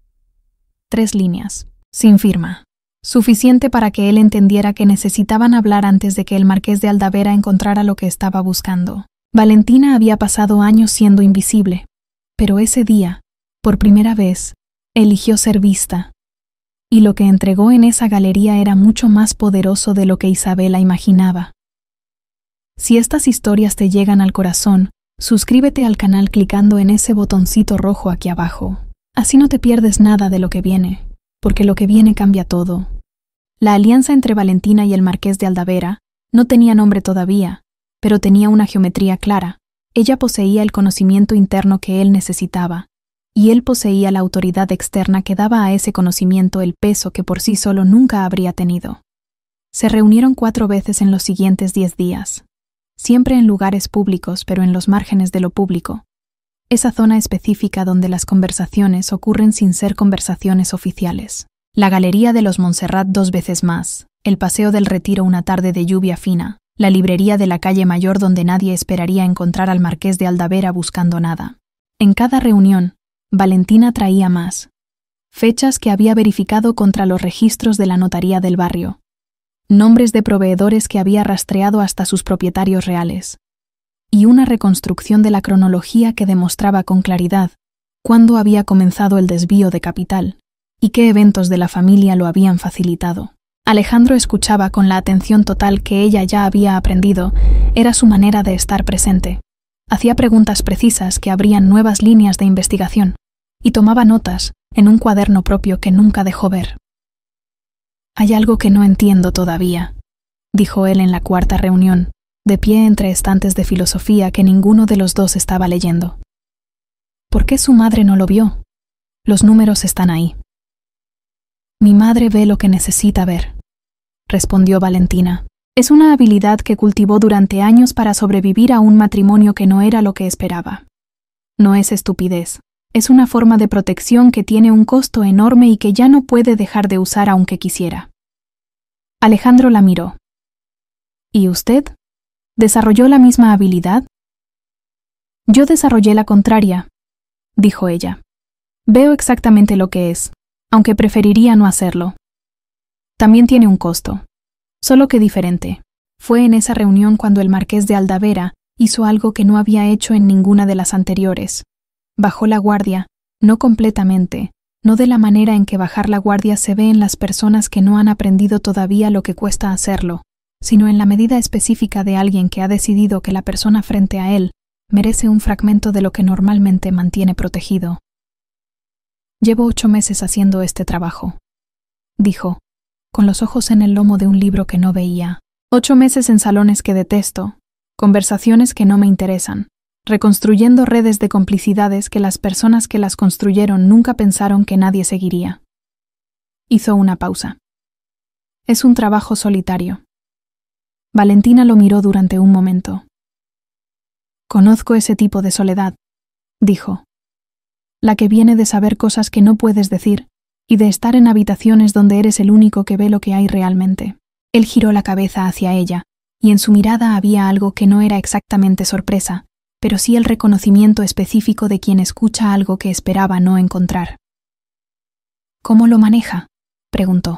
3 líneas, sin firma, suficiente para que él entendiera que necesitaban hablar antes de que el marqués de Aldavera encontrara lo que estaba buscando. Valentina había pasado años siendo invisible, pero ese día, por primera vez, eligió ser vista. Y lo que entregó en esa galería era mucho más poderoso de lo que Isabela imaginaba. Si estas historias te llegan al corazón, suscríbete al canal clicando en ese botoncito rojo aquí abajo. Así no te pierdes nada de lo que viene, porque lo que viene cambia todo. La alianza entre Valentina y el marqués de Aldavera no tenía nombre todavía, pero tenía una geometría clara. Ella poseía el conocimiento interno que él necesitaba, y él poseía la autoridad externa que daba a ese conocimiento el peso que por sí solo nunca habría tenido. Se reunieron 4 veces en los siguientes 10 días, siempre en lugares públicos pero en los márgenes de lo público, esa zona específica donde las conversaciones ocurren sin ser conversaciones oficiales. La Galería de los Montserrat 2 veces más, el Paseo del Retiro una tarde de lluvia fina, la librería de la calle Mayor donde nadie esperaría encontrar al marqués de Aldavera buscando nada. En cada reunión, Valentina traía más fechas que había verificado contra los registros de la notaría del barrio, nombres de proveedores que había rastreado hasta sus propietarios reales, y una reconstrucción de la cronología que demostraba con claridad cuándo había comenzado el desvío de capital y qué eventos de la familia lo habían facilitado. Alejandro escuchaba con la atención total que ella ya había aprendido, era su manera de estar presente. Hacía preguntas precisas que abrían nuevas líneas de investigación y tomaba notas en un cuaderno propio que nunca dejó ver. «Hay algo que no entiendo todavía», dijo él en la 4ª reunión, de pie entre estantes de filosofía que ninguno de los dos estaba leyendo. ¿Por qué su madre no lo vio? Los números están ahí. «Mi madre ve lo que necesita ver», respondió Valentina. «Es una habilidad que cultivó durante años para sobrevivir a un matrimonio que no era lo que esperaba. No es estupidez. Es una forma de protección que tiene un costo enorme y que ya no puede dejar de usar aunque quisiera». Alejandro la miró. «¿Y usted? ¿Desarrolló la misma habilidad?» «Yo desarrollé la contraria», dijo ella. «Veo exactamente lo que es, aunque preferiría no hacerlo. También tiene un costo, solo que diferente. Fue en esa reunión cuando el marqués de Aldavera hizo algo que no había hecho en ninguna de las anteriores. Bajó la guardia, no completamente, no de la manera en que bajar la guardia se ve en las personas que no han aprendido todavía lo que cuesta hacerlo, sino en la medida específica de alguien que ha decidido que la persona frente a él merece un fragmento de lo que normalmente mantiene protegido. «Llevo 8 meses haciendo este trabajo», dijo, con los ojos en el lomo de un libro que no veía. 8 meses en salones que detesto, conversaciones que no me interesan, reconstruyendo redes de complicidades que las personas que las construyeron nunca pensaron que nadie seguiría. Hizo una pausa. «Es un trabajo solitario». Valentina lo miró durante un momento. «Conozco ese tipo de soledad», dijo. «La que viene de saber cosas que no puedes decir y de estar en habitaciones donde eres el único que ve lo que hay realmente». Él giró la cabeza hacia ella, y en su mirada había algo que no era exactamente sorpresa, pero sí el reconocimiento específico de quien escucha algo que esperaba no encontrar. «¿Cómo lo maneja?», preguntó.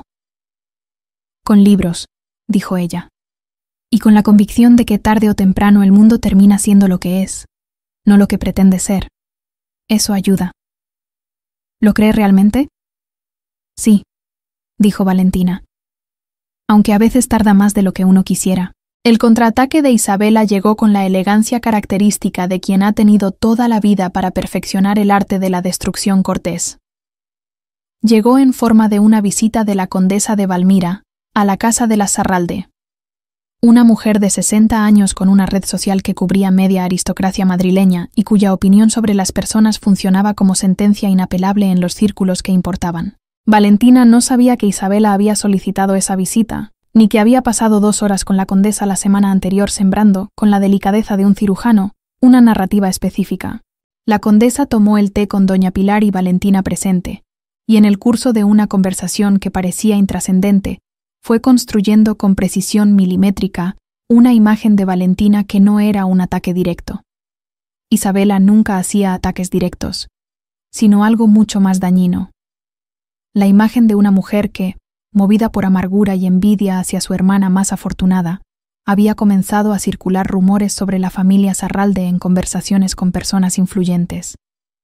«Con libros», dijo ella, «y con la convicción de que tarde o temprano el mundo termina siendo lo que es, no lo que pretende ser. Eso ayuda». «¿Lo cree realmente?». «Sí», dijo Valentina, «aunque a veces tarda más de lo que uno quisiera». El contraataque de Isabela llegó con la elegancia característica de quien ha tenido toda la vida para perfeccionar el arte de la destrucción cortés. Llegó en forma de una visita de la condesa de Valmira a la casa de la Sarralde. Una mujer de 60 años con una red social que cubría media aristocracia madrileña y cuya opinión sobre las personas funcionaba como sentencia inapelable en los círculos que importaban. Valentina no sabía que Isabela había solicitado esa visita, ni que había pasado 2 horas con la condesa la semana anterior sembrando, con la delicadeza de un cirujano, una narrativa específica. La condesa tomó el té con doña Pilar y Valentina presente, y en el curso de una conversación que parecía intrascendente, fue construyendo con precisión milimétrica una imagen de Valentina que no era un ataque directo. Isabela nunca hacía ataques directos, sino algo mucho más dañino. La imagen de una mujer que, movida por amargura y envidia hacia su hermana más afortunada, había comenzado a circular rumores sobre la familia Sarralde en conversaciones con personas influyentes.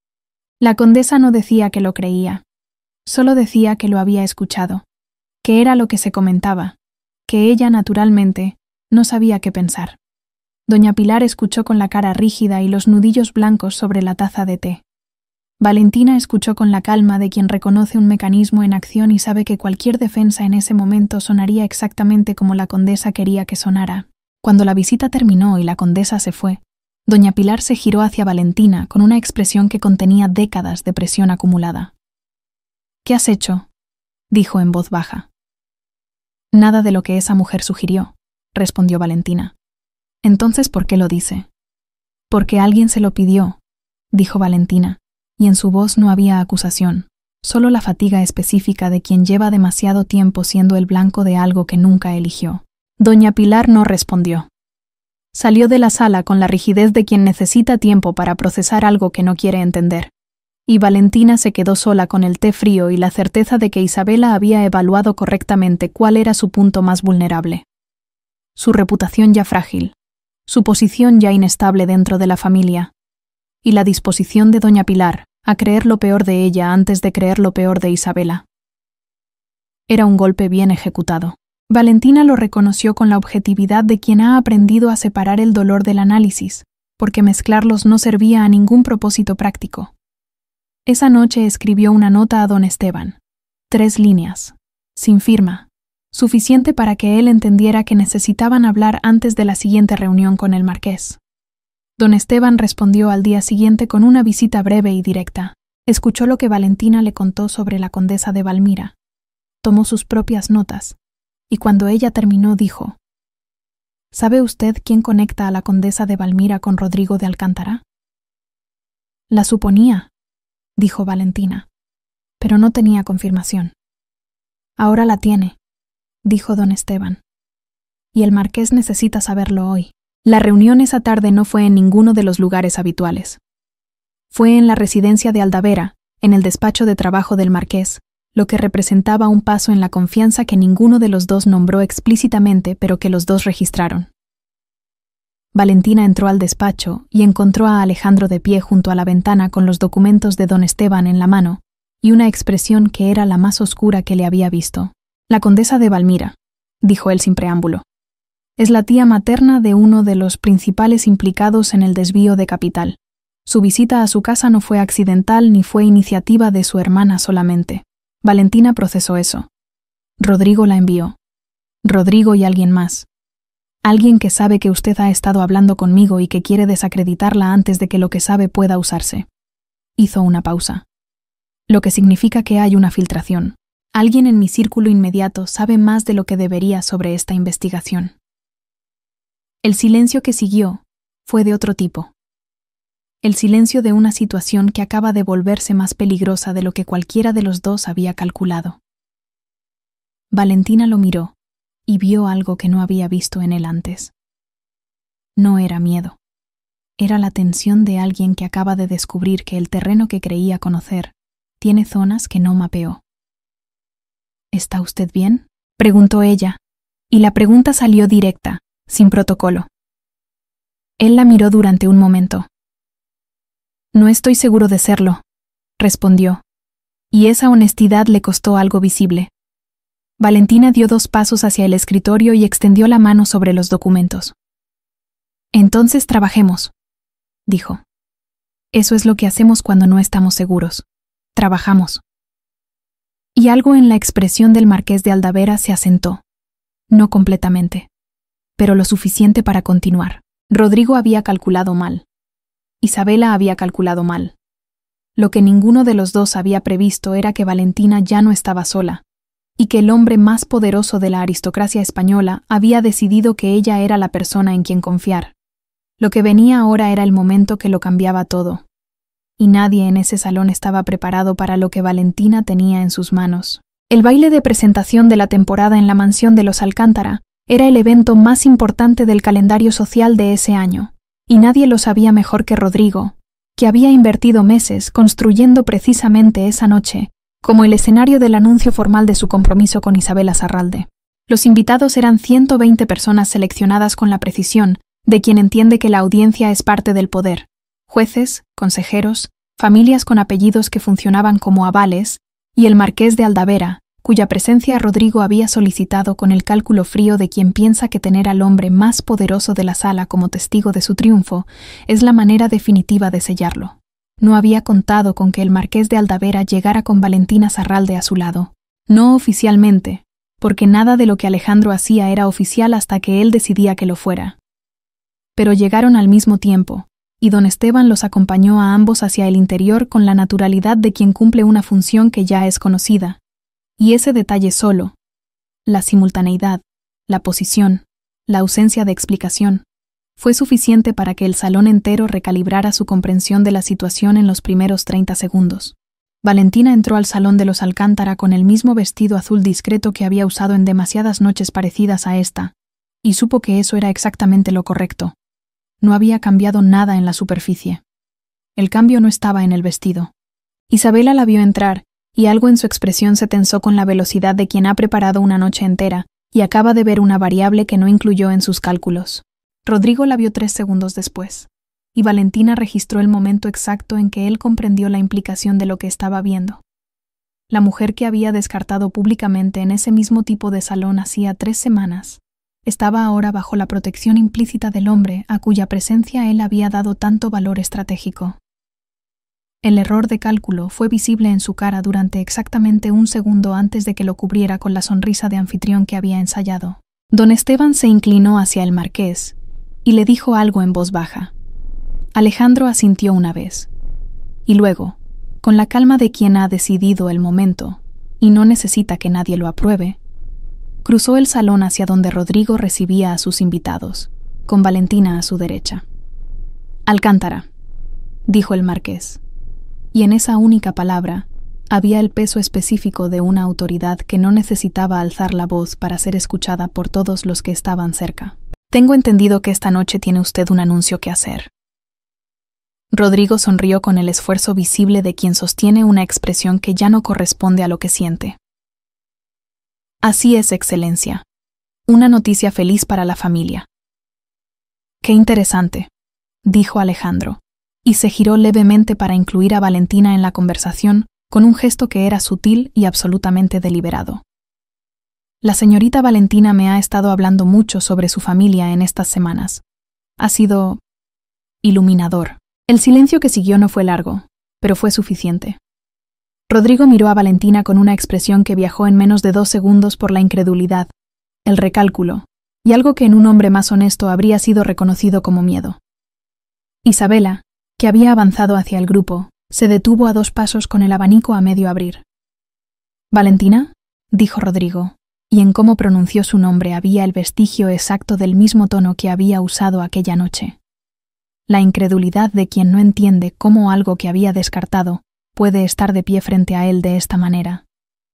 La condesa no decía que lo creía, solo decía que lo había escuchado, que era lo que se comentaba, que ella, naturalmente, no sabía qué pensar. Doña Pilar escuchó con la cara rígida y los nudillos blancos sobre la taza de té. Valentina escuchó con la calma de quien reconoce un mecanismo en acción y sabe que cualquier defensa en ese momento sonaría exactamente como la condesa quería que sonara. Cuando la visita terminó y la condesa se fue, Doña Pilar se giró hacia Valentina con una expresión que contenía décadas de presión acumulada. «¿Qué has hecho?», dijo en voz baja. «Nada de lo que esa mujer sugirió», respondió Valentina. «Entonces, ¿por qué lo dice?». «Porque alguien se lo pidió», dijo Valentina, y en su voz no había acusación, solo la fatiga específica de quien lleva demasiado tiempo siendo el blanco de algo que nunca eligió. Doña Pilar no respondió. Salió de la sala con la rigidez de quien necesita tiempo para procesar algo que no quiere entender. Y Valentina se quedó sola con el té frío y la certeza de que Isabela había evaluado correctamente cuál era su punto más vulnerable. Su reputación ya frágil, su posición ya inestable dentro de la familia, y la disposición de doña Pilar a creer lo peor de ella antes de creer lo peor de Isabela. Era un golpe bien ejecutado. Valentina lo reconoció con la objetividad de quien ha aprendido a separar el dolor del análisis, porque mezclarlos no servía a ningún propósito práctico. Esa noche escribió una nota a don Esteban, 3 líneas, sin firma, suficiente para que él entendiera que necesitaban hablar antes de la siguiente reunión con el marqués. Don Esteban respondió al día siguiente con una visita breve y directa. Escuchó lo que Valentina le contó sobre la condesa de Valmira. Tomó sus propias notas, y cuando ella terminó dijo: ¿Sabe usted quién conecta a la condesa de Valmira con Rodrigo de Alcántara? La suponía, dijo Valentina, pero no tenía confirmación. Ahora la tiene, dijo don Esteban, y el marqués necesita saberlo hoy. La reunión esa tarde no fue en ninguno de los lugares habituales. Fue en la residencia de Aldavera, en el despacho de trabajo del marqués, lo que representaba un paso en la confianza que ninguno de los dos nombró explícitamente, pero que los dos registraron. Valentina entró al despacho y encontró a Alejandro de pie junto a la ventana con los documentos de don Esteban en la mano y una expresión que era la más oscura que le había visto. La condesa de Valmira, dijo él sin preámbulo. Es la tía materna de uno de los principales implicados en el desvío de capital. Su visita a su casa no fue accidental ni fue iniciativa de su hermana solamente. Valentina procesó eso. Rodrigo la envió. Rodrigo y alguien más. Alguien que sabe que usted ha estado hablando conmigo y que quiere desacreditarla antes de que lo que sabe pueda usarse. Hizo una pausa. Lo que significa que hay una filtración. Alguien en mi círculo inmediato sabe más de lo que debería sobre esta investigación. El silencio que siguió fue de otro tipo. El silencio de una situación que acaba de volverse más peligrosa de lo que cualquiera de los dos había calculado. Valentina lo miró y vio algo que no había visto en él antes. No era miedo. Era la tensión de alguien que acaba de descubrir que el terreno que creía conocer tiene zonas que no mapeó. ¿Está usted bien?, preguntó ella, y la pregunta salió directa, sin protocolo. Él la miró durante un momento. No estoy seguro de serlo, respondió, y esa honestidad le costó algo visible. Valentina dio 2 pasos hacia el escritorio y extendió la mano sobre los documentos. Entonces trabajemos, dijo. Eso es lo que hacemos cuando no estamos seguros. Trabajamos. Y algo en la expresión del marqués de Aldavera se asentó. No completamente, pero lo suficiente para continuar. Rodrigo había calculado mal. Isabela había calculado mal. Lo que ninguno de los dos había previsto era que Valentina ya no estaba sola, y que el hombre más poderoso de la aristocracia española había decidido que ella era la persona en quien confiar. Lo que venía ahora era el momento que lo cambiaba todo, y nadie en ese salón estaba preparado para lo que Valentina tenía en sus manos. El baile de presentación de la temporada en la mansión de los Alcántara era el evento más importante del calendario social de ese año, y nadie lo sabía mejor que Rodrigo, que había invertido meses construyendo precisamente esa noche como el escenario del anuncio formal de su compromiso con Isabela Sarralde. Los invitados eran 120 personas seleccionadas con la precisión de quien entiende que la audiencia es parte del poder: jueces, consejeros, familias con apellidos que funcionaban como avales, y el marqués de Aldavera, cuya presencia Rodrigo había solicitado con el cálculo frío de quien piensa que tener al hombre más poderoso de la sala como testigo de su triunfo es la manera definitiva de sellarlo. No había contado con que el marqués de Aldavera llegara con Valentina Sarralde a su lado. No oficialmente, porque nada de lo que Alejandro hacía era oficial hasta que él decidía que lo fuera. Pero llegaron al mismo tiempo, y don Esteban los acompañó a ambos hacia el interior con la naturalidad de quien cumple una función que ya es conocida. Y ese detalle solo, la simultaneidad, la posición, la ausencia de explicación, fue suficiente para que el salón entero recalibrara su comprensión de la situación en los primeros 30 segundos. Valentina entró al salón de los Alcántara con el mismo vestido azul discreto que había usado en demasiadas noches parecidas a esta, y supo que eso era exactamente lo correcto. No había cambiado nada en la superficie. El cambio no estaba en el vestido. Isabela la vio entrar, y algo en su expresión se tensó con la velocidad de quien ha preparado una noche entera y acaba de ver una variable que no incluyó en sus cálculos. Rodrigo la vio 3 segundos después, y Valentina registró el momento exacto en que él comprendió la implicación de lo que estaba viendo. La mujer que había descartado públicamente en ese mismo tipo de salón hacía 3 semanas, estaba ahora bajo la protección implícita del hombre a cuya presencia él había dado tanto valor estratégico. El error de cálculo fue visible en su cara durante exactamente 1 segundo antes de que lo cubriera con la sonrisa de anfitrión que había ensayado. Don Esteban se inclinó hacia el marqués y le dijo algo en voz baja. Alejandro asintió una vez, y luego, con la calma de quien ha decidido el momento y no necesita que nadie lo apruebe, cruzó el salón hacia donde Rodrigo recibía a sus invitados, con Valentina a su derecha. Alcántara, dijo el marqués, y en esa única palabra había el peso específico de una autoridad que no necesitaba alzar la voz para ser escuchada por todos los que estaban cerca. Tengo entendido que esta noche tiene usted un anuncio que hacer. Rodrigo sonrió con el esfuerzo visible de quien sostiene una expresión que ya no corresponde a lo que siente. Así es, Excelencia. Una noticia feliz para la familia. Qué interesante, dijo Alejandro, y se giró levemente para incluir a Valentina en la conversación con un gesto que era sutil y absolutamente deliberado. La señorita Valentina me ha estado hablando mucho sobre su familia en estas semanas. Ha sido iluminador. El silencio que siguió no fue largo, pero fue suficiente. Rodrigo miró a Valentina con una expresión que viajó en menos de 2 segundos por la incredulidad, el recálculo, y algo que en un hombre más honesto habría sido reconocido como miedo. Isabela, que había avanzado hacia el grupo, se detuvo a 2 pasos con el abanico a medio abrir. «¿Valentina?», dijo Rodrigo, y en cómo pronunció su nombre había el vestigio exacto del mismo tono que había usado aquella noche. La incredulidad de quien no entiende cómo algo que había descartado puede estar de pie frente a él de esta manera.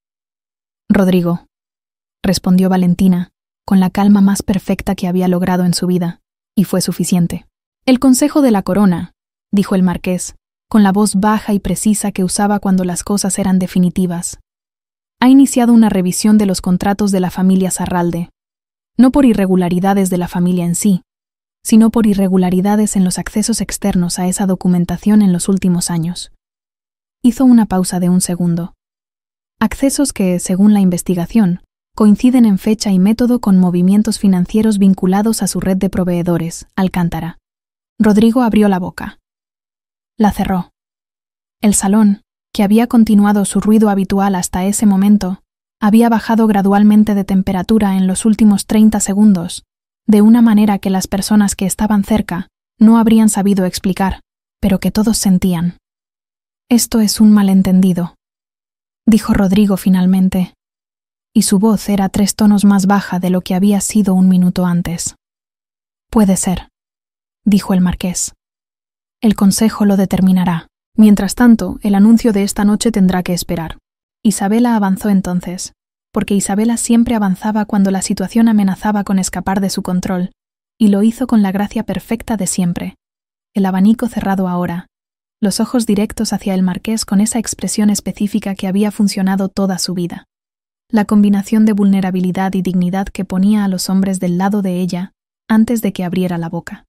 «Rodrigo», respondió Valentina, con la calma más perfecta que había logrado en su vida, y fue suficiente. «El Consejo de la Corona», dijo el marqués, con la voz baja y precisa que usaba cuando las cosas eran definitivas. «Ha iniciado una revisión de los contratos de la familia Zarralde, no por irregularidades de la familia en sí, sino por irregularidades en los accesos externos a esa documentación en los últimos años». Hizo una pausa de 1 segundo. Accesos que, según la investigación, coinciden en fecha y método con movimientos financieros vinculados a su red de proveedores, Alcántara. Rodrigo abrió la boca. La cerró. El salón, que había continuado su ruido habitual hasta ese momento, había bajado gradualmente de temperatura en los últimos 30 segundos, de una manera que las personas que estaban cerca no habrían sabido explicar, pero que todos sentían. «Esto es un malentendido», dijo Rodrigo finalmente, y su voz era 3 tonos más baja de lo que había sido 1 minuto antes. «Puede ser», dijo el marqués. «El consejo lo determinará. Mientras tanto, el anuncio de esta noche tendrá que esperar». Isabela avanzó entonces, porque Isabela siempre avanzaba cuando la situación amenazaba con escapar de su control, y lo hizo con la gracia perfecta de siempre. El abanico cerrado ahora, los ojos directos hacia el marqués con esa expresión específica que había funcionado toda su vida. La combinación de vulnerabilidad y dignidad que ponía a los hombres del lado de ella antes de que abriera la boca.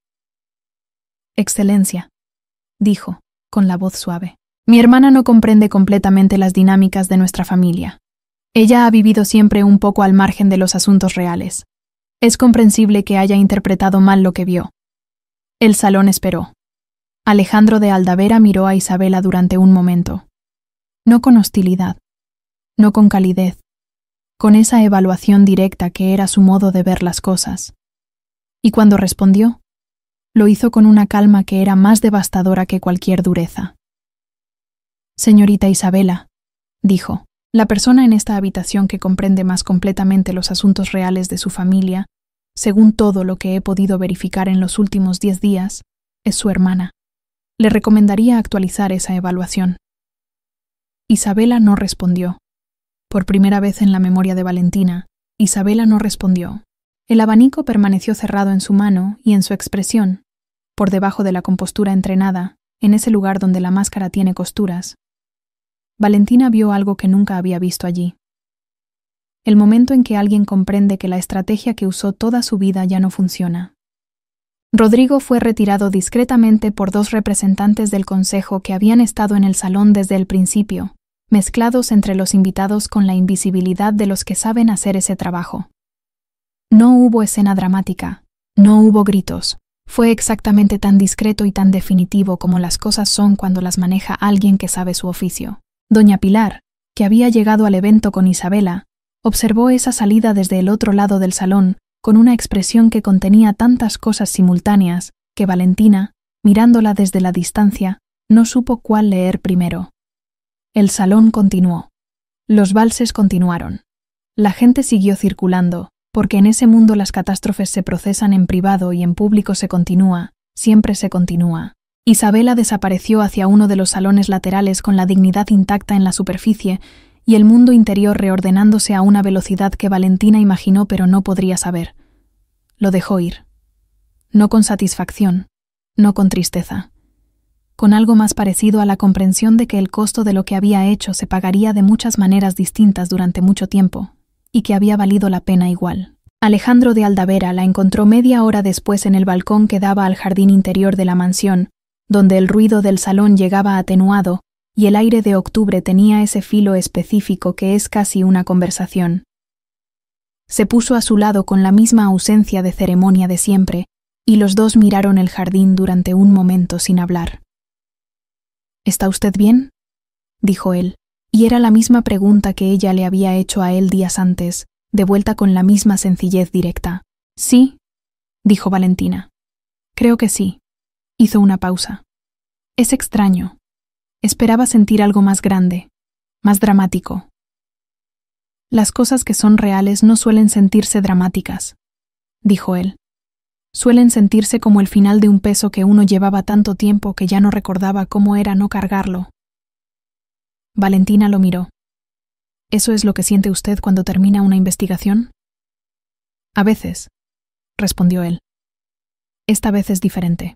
«Excelencia», dijo, con la voz suave, «mi hermana no comprende completamente las dinámicas de nuestra familia. Ella ha vivido siempre un poco al margen de los asuntos reales. Es comprensible que haya interpretado mal lo que vio». El salón esperó. Alejandro de Aldavera miró a Isabela durante un momento. No con hostilidad, no con calidez, con esa evaluación directa que era su modo de ver las cosas. Y cuando respondió, Lo hizo con una calma que era más devastadora que cualquier dureza. «Señorita Isabela», dijo, «la persona en esta habitación que comprende más completamente los asuntos reales de su familia, según todo lo que he podido verificar en los últimos 10 días, es su hermana. Le recomendaría actualizar esa evaluación». Isabela no respondió. Por primera vez en la memoria de Valentina, Isabela no respondió. El abanico permaneció cerrado en su mano y en su expresión, por debajo de la compostura entrenada, en ese lugar donde la máscara tiene costuras. Valentina vio algo que nunca había visto allí. El momento en que alguien comprende que la estrategia que usó toda su vida ya no funciona. Rodrigo fue retirado discretamente por 2 representantes del consejo que habían estado en el salón desde el principio, mezclados entre los invitados con la invisibilidad de los que saben hacer ese trabajo. No hubo escena dramática, no hubo gritos. Fue exactamente tan discreto y tan definitivo como las cosas son cuando las maneja alguien que sabe su oficio. Doña Pilar, que había llegado al evento con Isabela, observó esa salida desde el otro lado del salón con una expresión que contenía tantas cosas simultáneas que Valentina, mirándola desde la distancia, no supo cuál leer primero. El salón continuó. Los valses continuaron. La gente siguió circulando, porque en ese mundo las catástrofes se procesan en privado y en público se continúa, siempre se continúa. Isabela desapareció hacia uno de los salones laterales con la dignidad intacta en la superficie y el mundo interior reordenándose a una velocidad que Valentina imaginó pero no podría saber. Lo dejó ir. No con satisfacción, no con tristeza. Con algo más parecido a la comprensión de que el costo de lo que había hecho se pagaría de muchas maneras distintas durante mucho tiempo, y que había valido la pena igual. Alejandro de Aldavera la encontró media hora después en el balcón que daba al jardín interior de la mansión, donde el ruido del salón llegaba atenuado y el aire de octubre tenía ese filo específico que es casi una conversación. Se puso a su lado con la misma ausencia de ceremonia de siempre, y los dos miraron el jardín durante un momento sin hablar. «¿Está usted bien?», dijo él, y era la misma pregunta que ella le había hecho a él días antes, de vuelta con la misma sencillez directa. «Sí», dijo Valentina. «Creo que sí». Hizo una pausa. «Es extraño. Esperaba sentir algo más grande, más dramático». «Las cosas que son reales no suelen sentirse dramáticas», dijo él. «Suelen sentirse como el final de un peso que uno llevaba tanto tiempo que ya no recordaba cómo era no cargarlo». Valentina lo miró. «¿Eso es lo que siente usted cuando termina una investigación?» «A veces», respondió él. «Esta vez es diferente».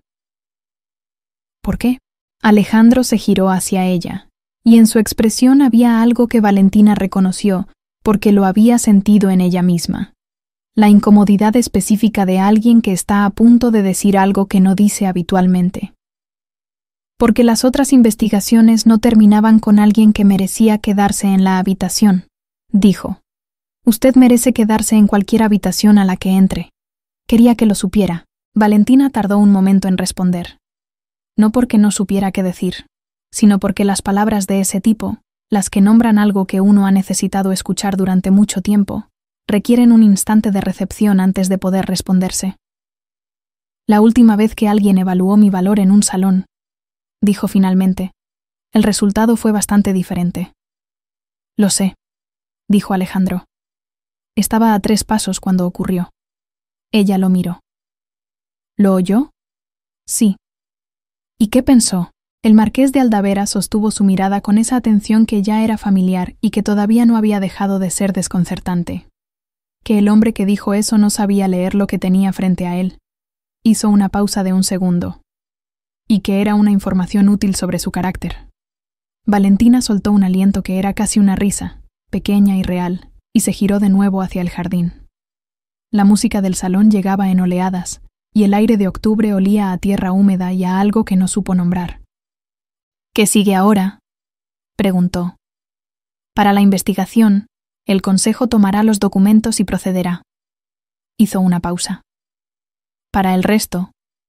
«¿Por qué?». Alejandro se giró hacia ella, y en su expresión había algo que Valentina reconoció, porque lo había sentido en ella misma. La incomodidad específica de alguien que está a punto de decir algo que no dice habitualmente. Porque las otras investigaciones no terminaban con alguien que merecía quedarse en la habitación, dijo. «Usted merece quedarse en cualquier habitación a la que entre. Quería que lo supiera». Valentina tardó un momento en responder. No porque no supiera qué decir, sino porque las palabras de ese tipo, las que nombran algo que uno ha necesitado escuchar durante mucho tiempo, requieren un instante de recepción antes de poder responderse. «La última vez que alguien evaluó mi valor en un salón», dijo finalmente, «el resultado fue bastante diferente». «Lo sé», dijo Alejandro. Estaba a 3 pasos cuando ocurrió. Ella lo miró. «¿Lo oyó?» «Sí». «¿Y qué pensó?». El marqués de Aldavera sostuvo su mirada con esa atención que ya era familiar y que todavía no había dejado de ser desconcertante. Que el hombre que dijo eso no sabía leer lo que tenía frente a él. Hizo una pausa de un segundo. Y que era una información útil sobre su carácter. Valentina soltó un aliento que era casi una risa, pequeña y real, y se giró de nuevo hacia el jardín. La música del salón llegaba en oleadas, y el aire de octubre olía a tierra húmeda y a algo que no supo nombrar. «¿Qué sigue ahora?», preguntó. «Para la investigación, el Consejo tomará los documentos y procederá». Hizo una pausa. «Para el resto»,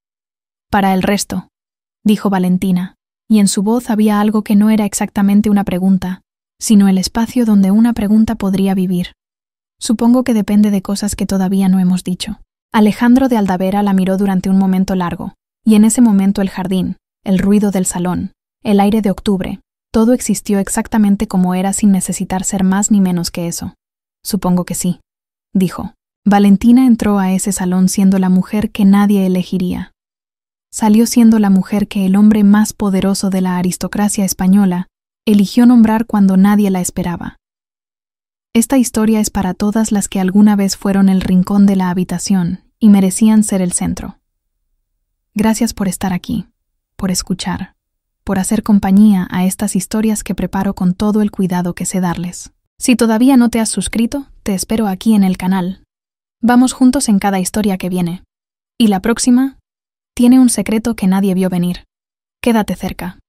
dijo Valentina, y en su voz había algo que no era exactamente una pregunta, sino el espacio donde una pregunta podría vivir. «Supongo que depende de cosas que todavía no hemos dicho». Alejandro de Aldavera la miró durante un momento largo, Y en ese momento el jardín, el ruido del salón, el aire de octubre, todo existió exactamente como era sin necesitar ser más ni menos que eso. Supongo que sí, dijo. Valentina entró a ese salón siendo la mujer que nadie elegiría. Salió siendo la mujer que el hombre más poderoso de la aristocracia española eligió nombrar cuando nadie la esperaba. Esta historia es para todas las que alguna vez fueron el rincón de la habitación y merecían ser el centro. Gracias por estar aquí, por escuchar, por hacer compañía a estas historias que preparo con todo el cuidado que sé darles. Si todavía no te has suscrito, te espero aquí en el canal. Vamos juntos en cada historia que viene. Y la próxima tiene un secreto que nadie vio venir. Quédate cerca.